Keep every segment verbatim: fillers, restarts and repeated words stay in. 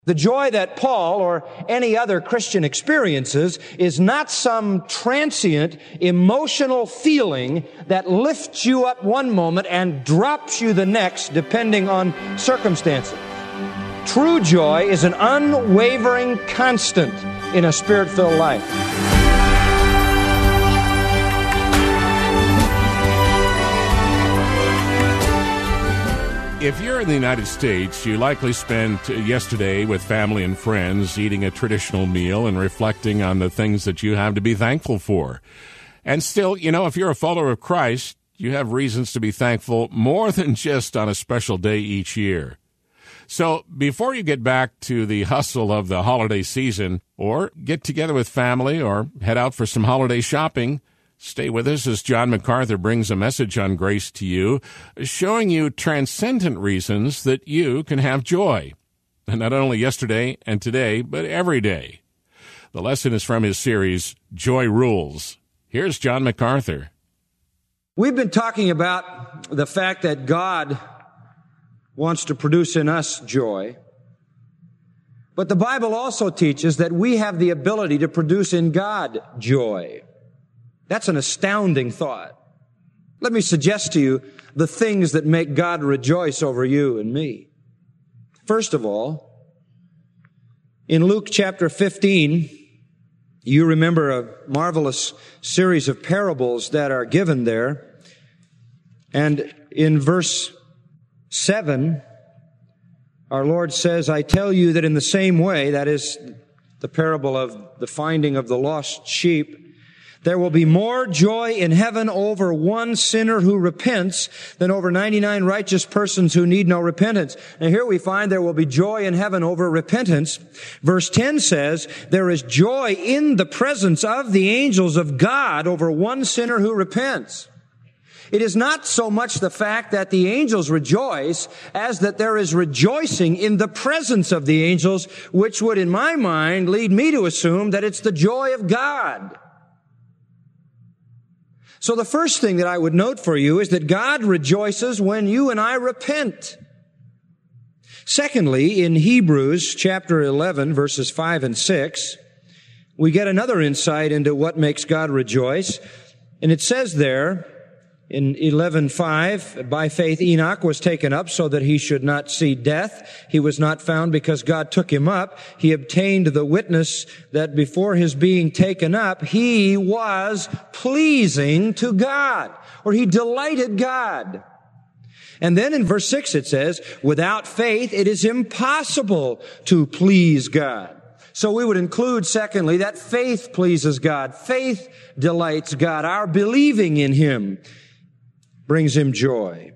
The joy that Paul or any other Christian experiences is not some transient emotional feeling that lifts you up one moment and drops you the next, depending on circumstances. True joy is an unwavering constant in a Spirit-filled life. If you're in the United States, you likely spent yesterday with family and friends eating a traditional meal and reflecting on the things that you have to be thankful for. And still, you know, if you're a follower of Christ, you have reasons to be thankful more than just on a special day each year. So before you get back to the hustle of the holiday season, or get together with family, or head out for some holiday shopping, stay with us as John MacArthur brings a message on grace to you, showing you transcendent reasons that you can have joy. And not only yesterday and today, but every day. The lesson is from his series, Joy Rules. Here's John MacArthur. We've been talking about the fact that God wants to produce in us joy. But the Bible also teaches that we have the ability to produce in God joy. That's an astounding thought. Let me suggest to you the things that make God rejoice over you and me. First of all, in Luke chapter fifteen, you remember a marvelous series of parables that are given there. And in verse seven, our Lord says, I tell you that in the same way, that is the parable of the finding of the lost sheep, there will be more joy in heaven over one sinner who repents than over ninety-nine righteous persons who need no repentance. And here we find there will be joy in heaven over repentance. Verse ten says, there is joy in the presence of the angels of God over one sinner who repents. It is not so much the fact that the angels rejoice as that there is rejoicing in the presence of the angels, which would, in my mind, lead me to assume that it's the joy of God. So the first thing that I would note for you is that God rejoices when you and I repent. Secondly, in Hebrews chapter eleven, verses five and six, we get another insight into what makes God rejoice. And it says there, in eleven five, by faith Enoch was taken up so that he should not see death. He was not found because God took him up. He obtained the witness that before his being taken up, he was pleasing to God, or he delighted God. And then in verse six it says, without faith it is impossible to please God. So we would include, secondly, that faith pleases God. Faith delights God. Our believing in Him brings Him joy.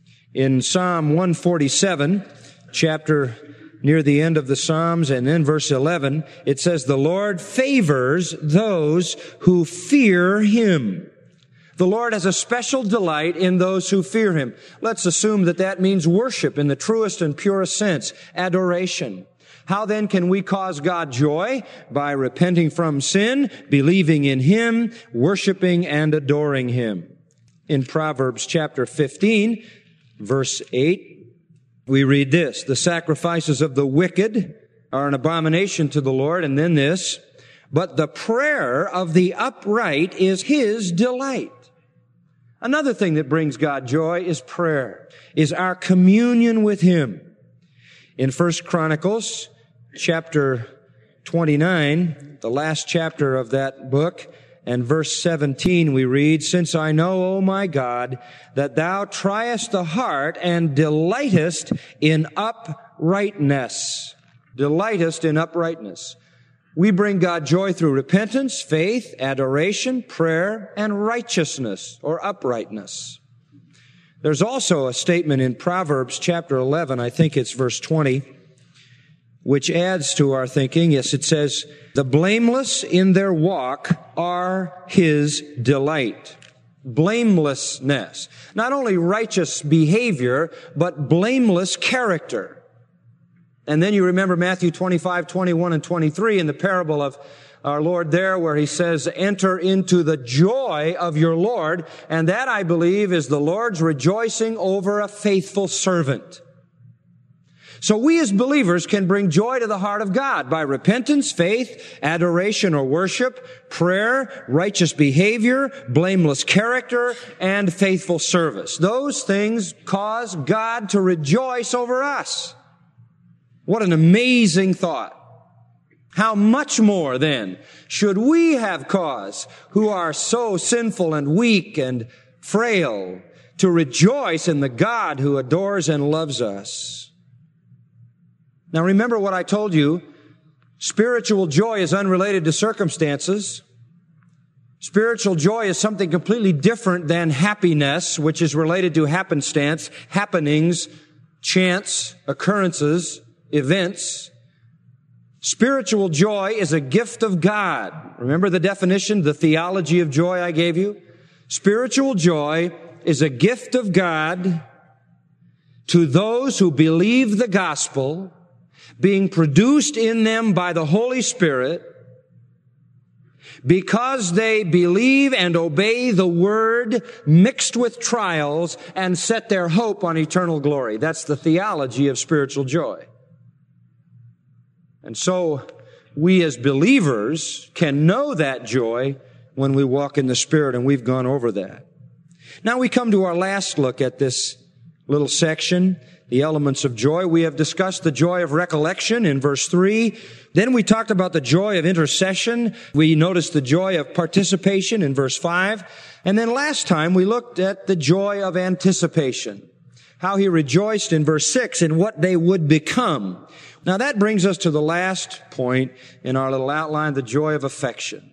In Psalm one forty-seven, chapter near the end of the Psalms, and then verse eleven, it says, the Lord favors those who fear Him. The Lord has a special delight in those who fear Him. Let's assume that that means worship in the truest and purest sense, adoration. How then can we cause God joy? By repenting from sin, believing in Him, worshiping and adoring Him. In Proverbs chapter fifteen, verse eight, we read this, the sacrifices of the wicked are an abomination to the Lord, and then this, but the prayer of the upright is His delight. Another thing that brings God joy is prayer, is our communion with Him. In First Chronicles chapter twenty-nine, the last chapter of that book, and verse seventeen we read, since I know, O my God, that Thou triest the heart and delightest in uprightness. Delightest in uprightness. We bring God joy through repentance, faith, adoration, prayer, and righteousness or uprightness. There's also a statement in Proverbs chapter eleven, I think it's verse twenty, which adds to our thinking. Yes, it says, the blameless in their walk are His delight. Blamelessness. Not only righteous behavior, but blameless character. And then you remember Matthew twenty-five, twenty-one, and twenty-three in the parable of our Lord there, where He says, enter into the joy of your Lord. And that, I believe, is the Lord's rejoicing over a faithful servant. So we as believers can bring joy to the heart of God by repentance, faith, adoration or worship, prayer, righteous behavior, blameless character, and faithful service. Those things cause God to rejoice over us. What an amazing thought. How much more, then, should we have cause, who are so sinful and weak and frail, to rejoice in the God who adores and loves us? Now remember what I told you. Spiritual joy is unrelated to circumstances. Spiritual joy is something completely different than happiness, which is related to happenstance, happenings, chance, occurrences, events. Spiritual joy is a gift of God. Remember the definition, the theology of joy I gave you? Spiritual joy is a gift of God to those who believe the gospel, being produced in them by the Holy Spirit, because they believe and obey the word mixed with trials and set their hope on eternal glory. That's the theology of spiritual joy. And so we as believers can know that joy when we walk in the Spirit, and we've gone over that. Now we come to our last look at this little section, the elements of joy. We have discussed the joy of recollection in verse three. Then we talked about the joy of intercession. We noticed the joy of participation in verse five. And then last time we looked at the joy of anticipation, how he rejoiced in verse six in what they would become. Now that brings us to the last point in our little outline, the joy of affection.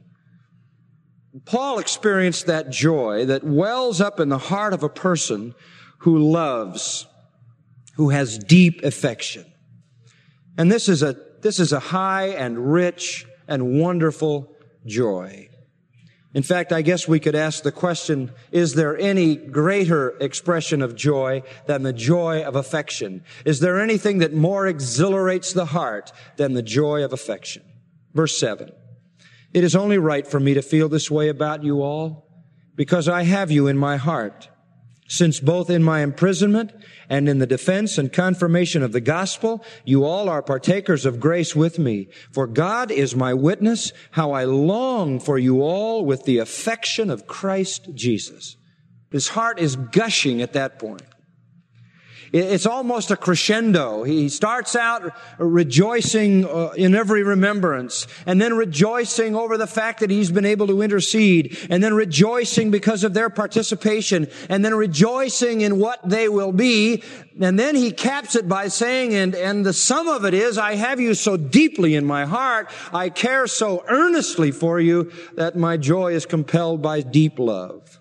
Paul experienced that joy that wells up in the heart of a person who loves, who has deep affection. And this is a, this is a high and rich and wonderful joy. In fact, I guess we could ask the question, is there any greater expression of joy than the joy of affection? Is there anything that more exhilarates the heart than the joy of affection? Verse seven. It is only right for me to feel this way about you all, because I have you in my heart. Since both in my imprisonment and in the defense and confirmation of the gospel, you all are partakers of grace with me. For God is my witness, how I long for you all with the affection of Christ Jesus. His heart is gushing at that point. It's almost a crescendo. He starts out rejoicing in every remembrance, and then rejoicing over the fact that he's been able to intercede, and then rejoicing because of their participation, and then rejoicing in what they will be. And then he caps it by saying, and, and the sum of it is, I have you so deeply in my heart, I care so earnestly for you, that my joy is compelled by deep love.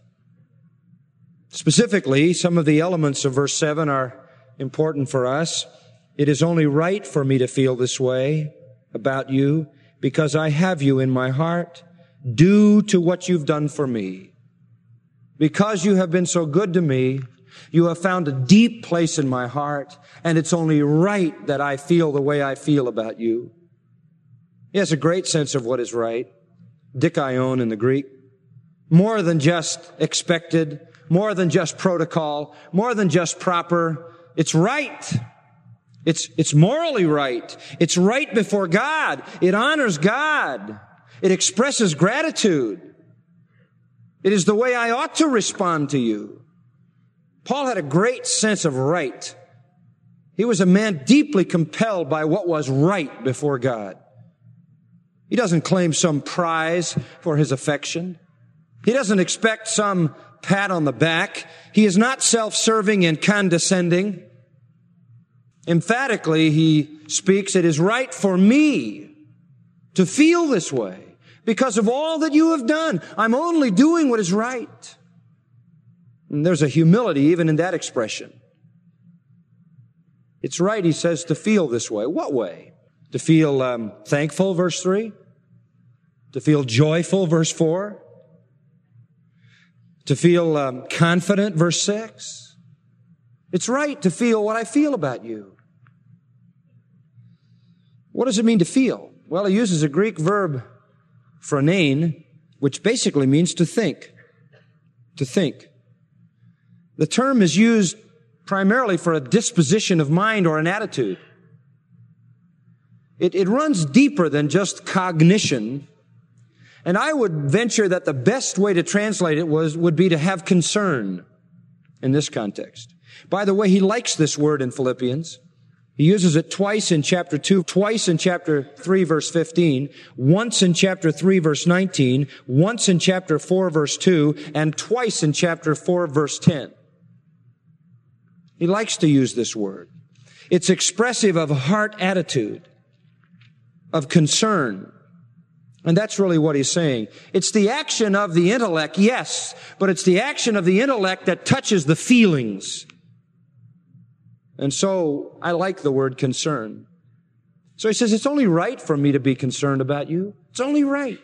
Specifically, some of the elements of verse seven are important for us. It is only right for me to feel this way about you because I have you in my heart due to what you've done for me. Because you have been so good to me, you have found a deep place in my heart, and it's only right that I feel the way I feel about you. He has a great sense of what is right. Dikaion in the Greek. More than just expected, more than just protocol, more than just proper. It's right. It's, it's morally right. It's right before God. It honors God. It expresses gratitude. It is the way I ought to respond to you. Paul had a great sense of right. He was a man deeply compelled by what was right before God. He doesn't claim some prize for his affection. He doesn't expect some pat on the back. He is not self-serving and condescending. Emphatically, he speaks, it is right for me to feel this way because of all that you have done. I'm only doing what is right. And there's a humility even in that expression. It's right, he says, to feel this way. What way? To feel um, thankful, verse three. To feel joyful, verse four. To feel um, confident, verse six. It's right to feel what I feel about you. What does it mean to feel? Well, he uses a Greek verb, phronein, which basically means to think. To think. The term is used primarily for a disposition of mind or an attitude. It, it runs deeper than just cognition. And I would venture that the best way to translate it was, would be to have concern in this context. By the way, he likes this word in Philippians. He uses it twice in chapter two, twice in chapter three, verse fifteen, once in chapter three, verse nineteen, once in chapter four, verse two, and twice in chapter four, verse ten. He likes to use this word. It's expressive of heart attitude, of concern. And that's really what he's saying. It's the action of the intellect, yes, but it's the action of the intellect that touches the feelings. And so I like the word concern. So he says, it's only right for me to be concerned about you. It's only right.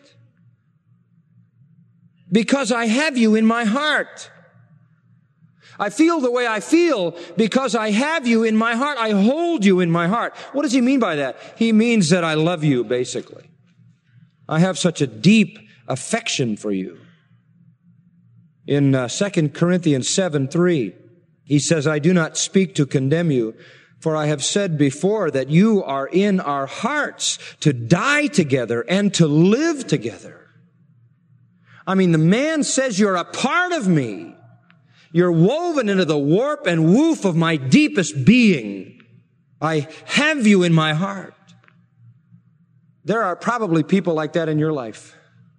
Because I have you in my heart. I feel the way I feel because I have you in my heart. I hold you in my heart. What does he mean by that? He means that I love you, basically. I have such a deep affection for you. In uh, Second Corinthians seven three, he says, I do not speak to condemn you, for I have said before that you are in our hearts to die together and to live together. I mean, the man says you're a part of me. You're woven into the warp and woof of my deepest being. I have you in my heart. There are probably people like that in your life.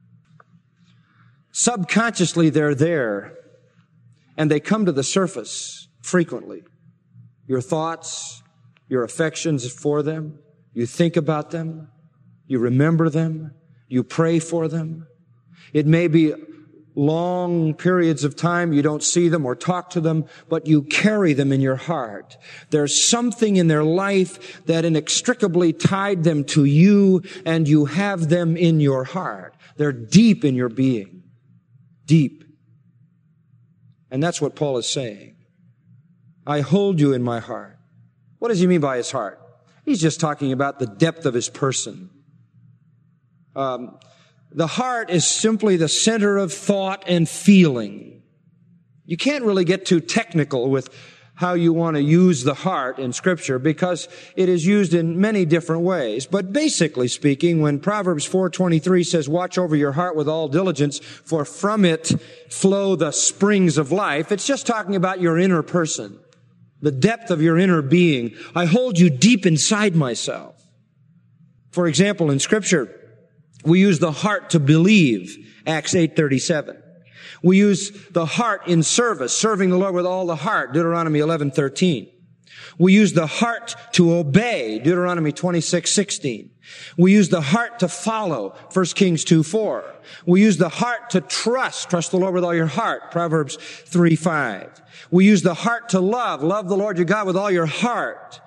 Subconsciously, they're there, and they come to the surface frequently. Your thoughts, your affections for them, you think about them, you remember them, you pray for them. It may be long periods of time you don't see them or talk to them, but you carry them in your heart. There's something in their life that inextricably tied them to you, and you have them in your heart. They're deep in your being. Deep. And that's what Paul is saying. I hold you in my heart. What does he mean by his heart? He's just talking about the depth of his person. Um, The heart is simply the center of thought and feeling. You can't really get too technical with how you want to use the heart in Scripture because it is used in many different ways. But basically speaking, when Proverbs four twenty-three says, watch over your heart with all diligence, for from it flow the springs of life, it's just talking about your inner person, the depth of your inner being. I hold you deep inside myself. For example, in Scripture, we use the heart to believe, Acts eight thirty-seven. We use the heart in service, serving the Lord with all the heart, Deuteronomy eleven thirteen. We use the heart to obey, Deuteronomy twenty-six sixteen. We use the heart to follow, First Kings two four. We use the heart to trust, trust the Lord with all your heart, Proverbs three five. We use the heart to love, love the Lord your God with all your heart.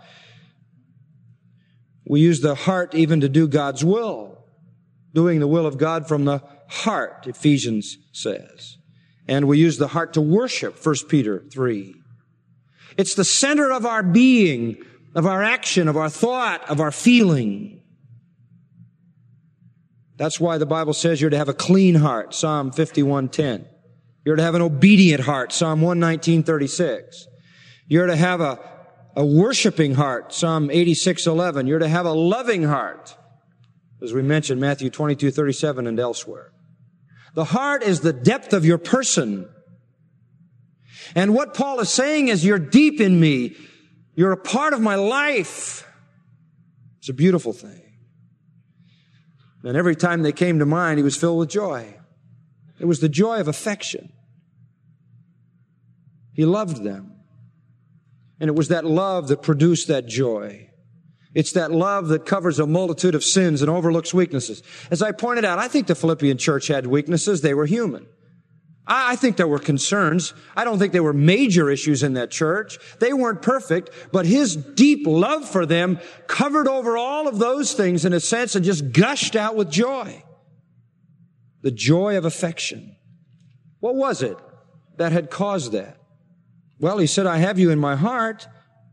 We use the heart even to do God's will. Doing the will of God from the heart, Ephesians says. And we use the heart to worship, First Peter three. It's the center of our being, of our action, of our thought, of our feeling. That's why the Bible says you're to have a clean heart, Psalm fifty-one ten. You're to have an obedient heart, Psalm one nineteen thirty-six. You're to have a, a worshiping heart, Psalm eighty-six eleven. You're to have a loving heart, as we mentioned, Matthew twenty-two thirty-seven and elsewhere. The heart is the depth of your person. And what Paul is saying is, you're deep in me. You're a part of my life. It's a beautiful thing. And every time they came to mind, he was filled with joy. It was the joy of affection. He loved them. And it was that love that produced that joy. It's that love that covers a multitude of sins and overlooks weaknesses. As I pointed out, I think the Philippian church had weaknesses. They were human. I think there were concerns. I don't think there were major issues in that church. They weren't perfect, but his deep love for them covered over all of those things in a sense and just gushed out with joy. The joy of affection. What was it that had caused that? Well, he said, I have you in my heart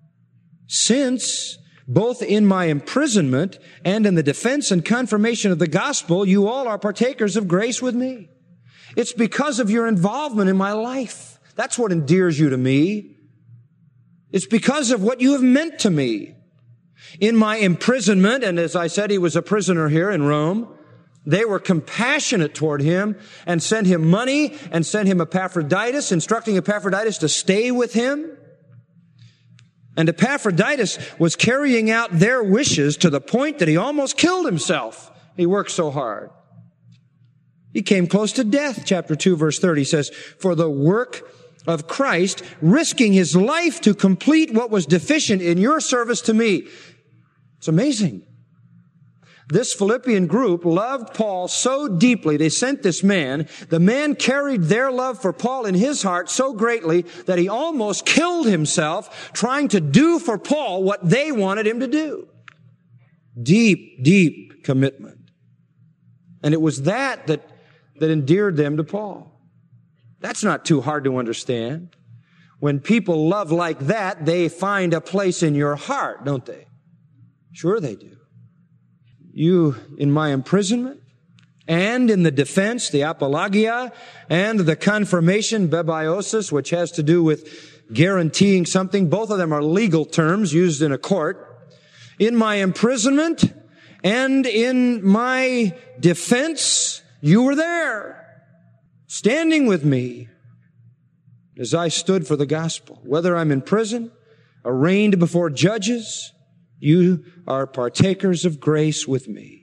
since both in my imprisonment and in the defense and confirmation of the gospel, you all are partakers of grace with me. It's because of your involvement in my life. That's what endears you to me. It's because of what you have meant to me. In my imprisonment, and as I said, he was a prisoner here in Rome, they were compassionate toward him and sent him money and sent him Epaphroditus, instructing Epaphroditus to stay with him. And Epaphroditus was carrying out their wishes to the point that he almost killed himself. He worked so hard. He came close to death. Chapter two, verse thirty says, for the work of Christ, risking his life to complete what was deficient in your service to me. It's amazing. This Philippian group loved Paul so deeply, they sent this man. The man carried their love for Paul in his heart so greatly that he almost killed himself trying to do for Paul what they wanted him to do. Deep, deep commitment. And it was that that, that endeared them to Paul. That's not too hard to understand. When people love like that, they find a place in your heart, don't they? Sure they do. You, in my imprisonment, and in the defense, the apologia, and the confirmation, bebiosis, which has to do with guaranteeing something. Both of them are legal terms used in a court. In my imprisonment and in my defense, you were there, standing with me as I stood for the gospel. Whether I'm in prison, arraigned before judges, you are partakers of grace with me.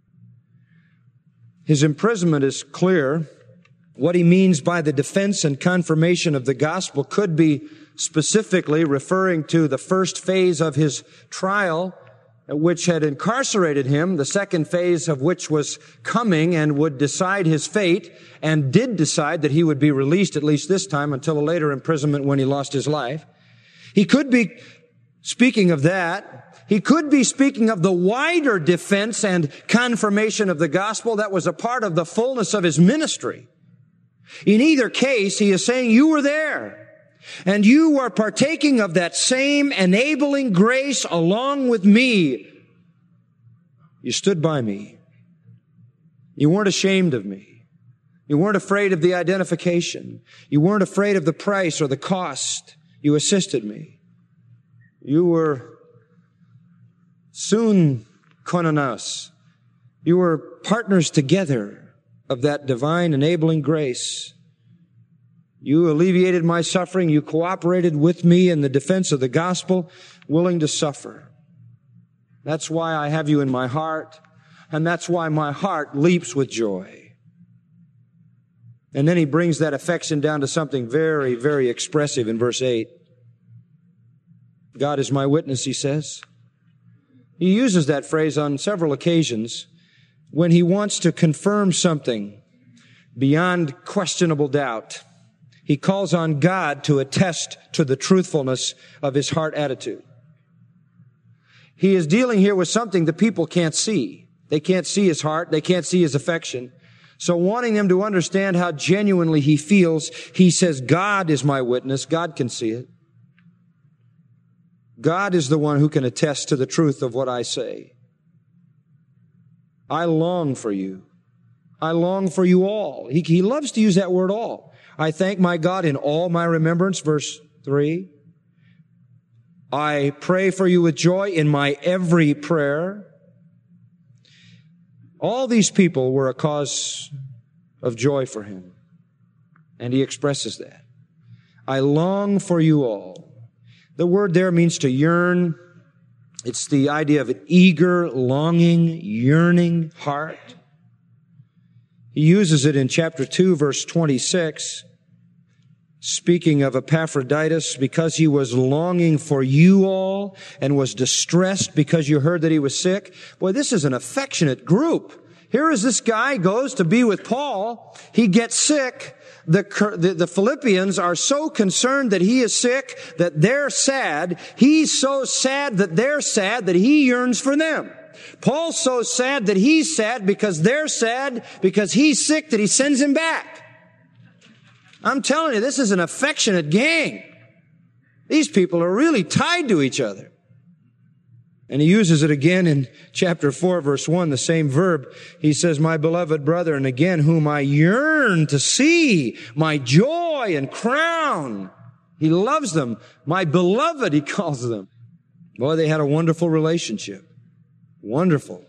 His imprisonment is clear. What he means by the defense and confirmation of the gospel could be specifically referring to the first phase of his trial, which had incarcerated him, the second phase of which was coming and would decide his fate, and did decide that he would be released at least this time until a later imprisonment when he lost his life. He could be speaking of that. He could be speaking of the wider defense and confirmation of the gospel that was a part of the fullness of his ministry. In either case, he is saying you were there, and you are partaking of that same enabling grace along with me. You stood by me. You weren't ashamed of me. You weren't afraid of the identification. You weren't afraid of the price or the cost. You assisted me. You were soon koinonos. You were partners together of that divine enabling grace. You alleviated my suffering. You cooperated with me in the defense of the gospel, willing to suffer. That's why I have you in my heart, and that's why my heart leaps with joy. And then he brings that affection down to something very, very expressive in verse eight. God is my witness, he says. He uses that phrase on several occasions when he wants to confirm something beyond questionable doubt. He calls on God to attest to the truthfulness of his heart attitude. He is dealing here with something the people can't see. They can't see his heart. They can't see his affection. So wanting them to understand how genuinely he feels, he says, God is my witness. God can see it. God is the one who can attest to the truth of what I say. I long for you. I long for you all. He, he loves to use that word all. I thank my God in all my remembrance, verse three. I pray for you with joy in my every prayer. All these people were a cause of joy for him. And he expresses that. I long for you all. The word there means to yearn. It's the idea of an eager, longing, yearning heart. He uses it in chapter two, verse twenty-six, speaking of Epaphroditus, because he was longing for you all and was distressed because you heard that he was sick. Boy, this is an affectionate group. Here is this guy goes to be with Paul. He gets sick. The, the, the Philippians are so concerned that he is sick that they're sad. He's so sad that they're sad that he yearns for them. Paul's so sad that he's sad because they're sad because he's sick that he sends him back. I'm telling you, this is an affectionate gang. These people are really tied to each other. And he uses it again in chapter four, verse one, the same verb. He says, my beloved brother, and again, whom I yearn to see, my joy and crown. He loves them. My beloved, he calls them. Boy, they had a wonderful relationship. Wonderful.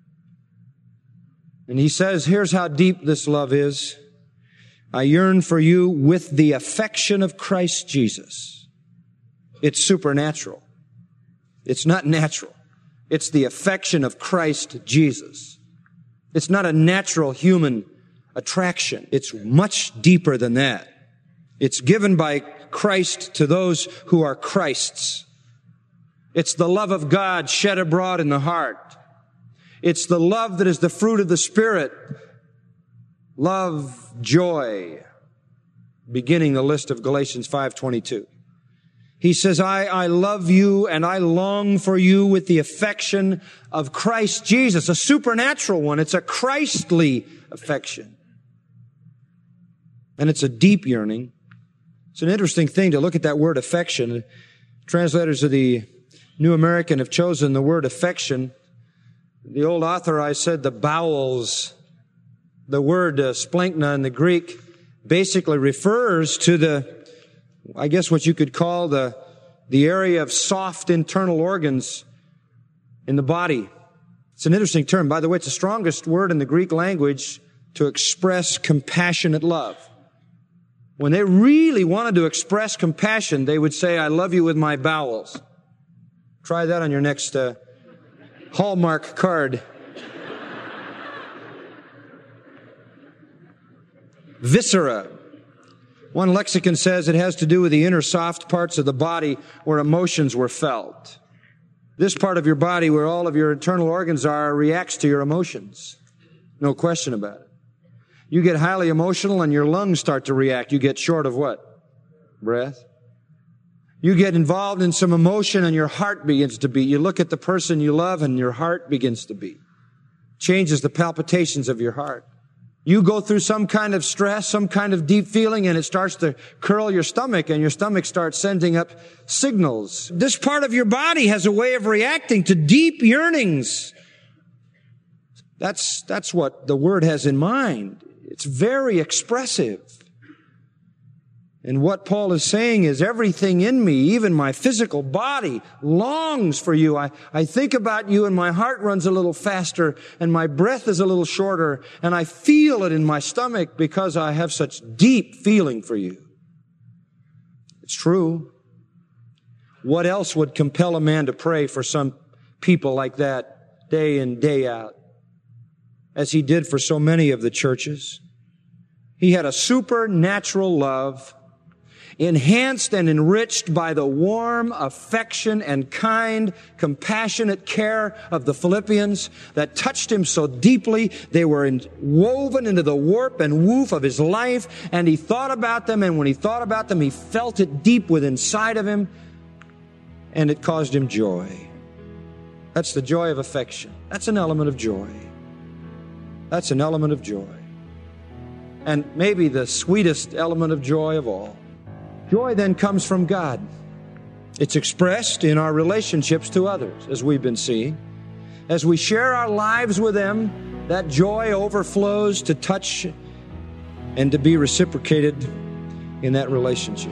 And he says, here's how deep this love is. I yearn for you with the affection of Christ Jesus. It's supernatural. It's not natural. It's the affection of Christ Jesus. It's not a natural human attraction. It's much deeper than that. It's given by Christ to those who are Christ's. It's the love of God shed abroad in the heart. It's the love that is the fruit of the Spirit. Love, joy, beginning the list of Galatians five twenty-two. He says, I, I love you and I long for you with the affection of Christ Jesus, a supernatural one. It's a Christly affection. And it's a deep yearning. It's an interesting thing to look at that word affection. Translators of the New American have chosen the word affection. The old authorized said the bowels. The word uh, splankna in the Greek basically refers to the, I guess what you could call the, the area of soft internal organs in the body. It's an interesting term. By the way, it's the strongest word in the Greek language to express compassionate love. When they really wanted to express compassion, they would say, I love you with my bowels. Try that on your next uh, Hallmark card. Viscera. One lexicon says it has to do with the inner soft parts of the body where emotions were felt. This part of your body where all of your internal organs are reacts to your emotions. No question about it. You get highly emotional and your lungs start to react. You get short of what? Breath. You get involved in some emotion and your heart begins to beat. You look at the person you love and your heart begins to beat. Changes the palpitations of your heart. You go through some kind of stress, some kind of deep feeling, and it starts to curl your stomach, and your stomach starts sending up signals. This part of your body has a way of reacting to deep yearnings. That's, that's what the Word has in mind. It's very expressive. And what Paul is saying is everything in me, even my physical body, longs for you. I, I think about you and my heart runs a little faster and my breath is a little shorter and I feel it in my stomach because I have such deep feeling for you. It's true. What else would compel a man to pray for some people like that day in, day out, as he did for so many of the churches? He had a supernatural love, enhanced and enriched by the warm affection and kind, compassionate care of the Philippians that touched him so deeply. They were in, woven into the warp and woof of his life, and he thought about them, and when he thought about them, he felt it deep within inside of him, and it caused him joy. That's the joy of affection. That's an element of joy. That's an element of joy. And maybe the sweetest element of joy of all. Joy then comes from God. It's expressed in our relationships to others, as we've been seeing. As we share our lives with them, that joy overflows to touch and to be reciprocated in that relationship.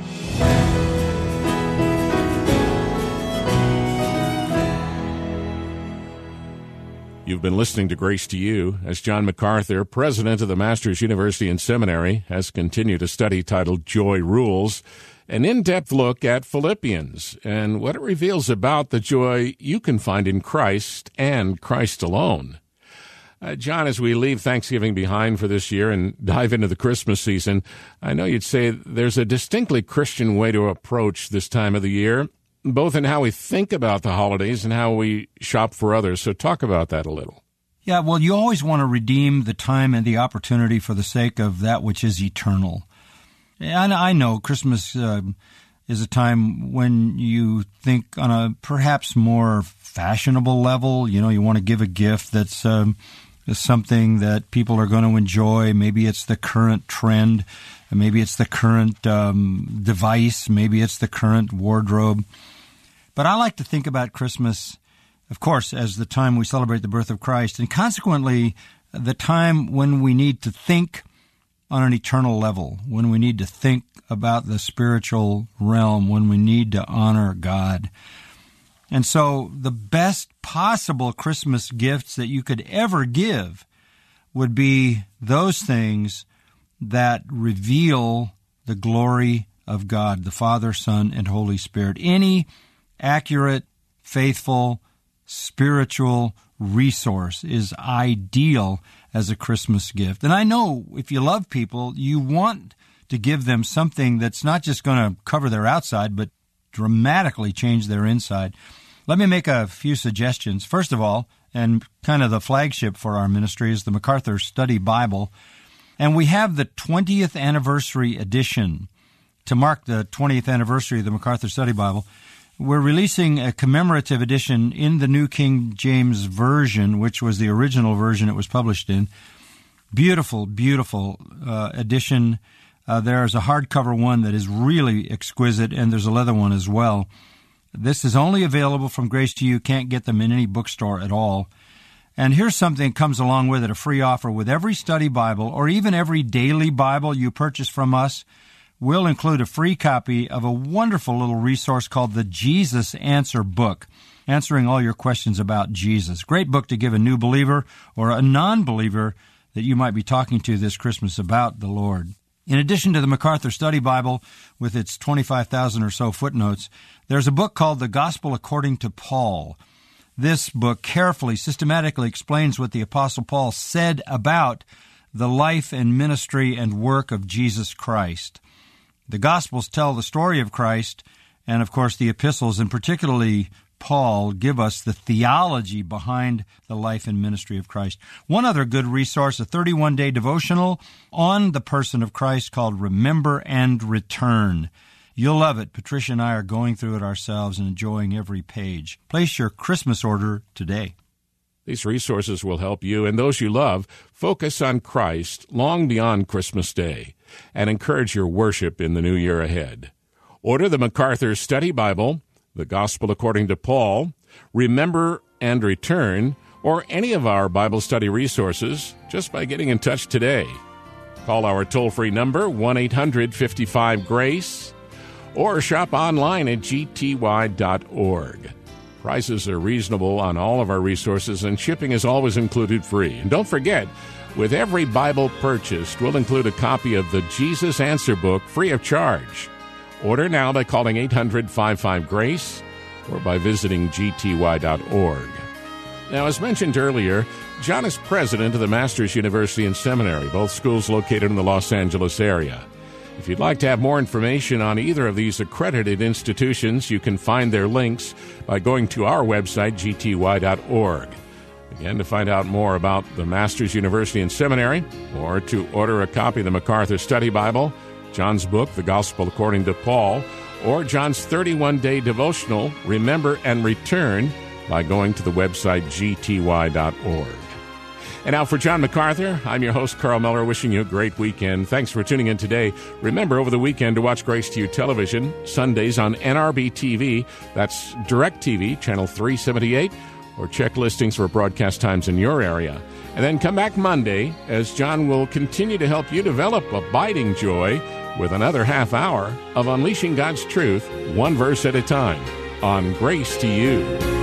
You've been listening to Grace to You as John MacArthur, president of the Masters University and Seminary, has continued a study titled Joy Rules, an in-depth look at Philippians and what it reveals about the joy you can find in Christ and Christ alone. Uh, John, as we leave Thanksgiving behind for this year and dive into the Christmas season, I know you'd say there's a distinctly Christian way to approach this time of the year, both in how we think about the holidays and how we shop for others. So talk about that a little. Yeah, well, you always want to redeem the time and the opportunity for the sake of that which is eternal. And I know Christmas uh, is a time when you think on a perhaps more fashionable level. You know, you want to give a gift that's um, something that people are going to enjoy. Maybe it's the current trend. Maybe it's the current um, device. Maybe it's the current wardrobe. But I like to think about Christmas, of course, as the time we celebrate the birth of Christ, and consequently, the time when we need to think on an eternal level, when we need to think about the spiritual realm, when we need to honor God. And so the best possible Christmas gifts that you could ever give would be those things that reveal the glory of God, the Father, Son, and Holy Spirit. Any accurate, faithful, spiritual resource is ideal as a Christmas gift. And I know if you love people, you want to give them something that's not just going to cover their outside, but dramatically change their inside. Let me make a few suggestions. First of all, and kind of the flagship for our ministry, is the MacArthur Study Bible. And we have the twentieth anniversary edition. To mark the twentieth anniversary of the MacArthur Study Bible, we're releasing a commemorative edition in the New King James Version, which was the original version it was published in. Beautiful, beautiful uh, edition. Uh, there's a hardcover one that is really exquisite, and there's a leather one as well. This is only available from Grace to You. Can't get them in any bookstore at all. And here's something that comes along with it, a free offer. With every study Bible, or even every daily Bible you purchase from us, we'll include a free copy of a wonderful little resource called the Jesus Answer Book, answering all your questions about Jesus. Great book to give a new believer or a non-believer that you might be talking to this Christmas about the Lord. In addition to the MacArthur Study Bible, with its twenty-five thousand or so footnotes, there's a book called The Gospel According to Paul. This book carefully, systematically explains what the Apostle Paul said about the life and ministry and work of Jesus Christ. The Gospels tell the story of Christ, and of course the epistles, and particularly Paul, give us the theology behind the life and ministry of Christ. One other good resource, a thirty-one day devotional on the person of Christ called Remember and Return. You'll love it. Patricia and I are going through it ourselves and enjoying every page. Place your Christmas order today. These resources will help you and those you love focus on Christ long beyond Christmas Day and encourage your worship in the new year ahead. Order the MacArthur Study Bible, The Gospel According to Paul, Remember and Return, or any of our Bible study resources just by getting in touch today. Call our toll-free number, one eight hundred fifty-five GRACE, or shop online at g t y dot org. Prices are reasonable on all of our resources, and shipping is always included free. And don't forget, with every Bible purchased, we'll include a copy of the Jesus Answer Book free of charge. Order now by calling eight hundred fifty-five GRACE or by visiting g t y dot org. Now, as mentioned earlier, John is president of the Masters University and Seminary, both schools located in the Los Angeles area. If you'd like to have more information on either of these accredited institutions, you can find their links by going to our website, g t y dot org. Again, to find out more about the Masters University and Seminary, or to order a copy of the MacArthur Study Bible, John's book, The Gospel According to Paul, or John's thirty-one day devotional, Remember and Return, by going to the website g t y dot org. And now for John MacArthur, I'm your host, Carl Miller, wishing you a great weekend. Thanks for tuning in today. Remember, over the weekend, to watch Grace to You Television, Sundays on N R B T V. That's DirecTV, channel three seventy-eight, or check listings for broadcast times in your area. And then come back Monday, as John will continue to help you develop abiding joy with another half hour of Unleashing God's Truth, one verse at a time, on Grace to You.